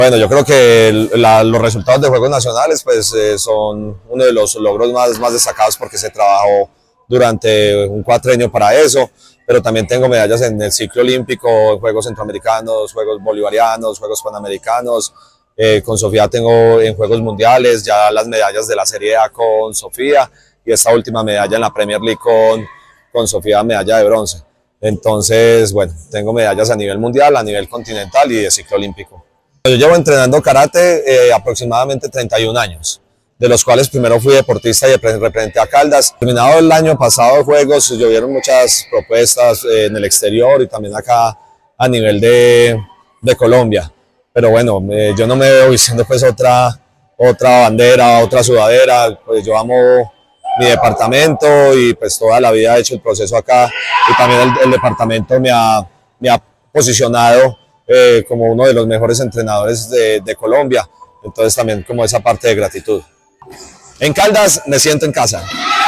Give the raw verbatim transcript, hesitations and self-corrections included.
Bueno, yo creo que el, la, los resultados de Juegos Nacionales pues, eh, son uno de los logros más, más destacados porque se trabajó durante un cuatrenio para eso, pero también tengo medallas en el ciclo olímpico, Juegos Centroamericanos, Juegos Bolivarianos, Juegos Panamericanos. Eh, con Sofía tengo en Juegos Mundiales ya las medallas de la Serie A con Sofía y esta última medalla en la Premier League con, con Sofía, medalla de bronce. Entonces, bueno, tengo medallas a nivel mundial, a nivel continental y de ciclo olímpico. Yo llevo entrenando karate eh, aproximadamente treinta y un años, de los cuales primero fui deportista y representé a Caldas. Terminado el año pasado de Juegos, llovieron muchas propuestas eh, en el exterior y también acá a nivel de, de Colombia. Pero bueno, eh, yo no me veo vistiendo pues otra, otra bandera, otra sudadera, pues yo amo mi departamento y pues toda la vida he hecho el proceso acá y también el, el departamento me ha, me ha posicionado eh, como uno de los mejores entrenadores de, de Colombia, entonces también como esa parte de gratitud. En Caldas me siento en casa.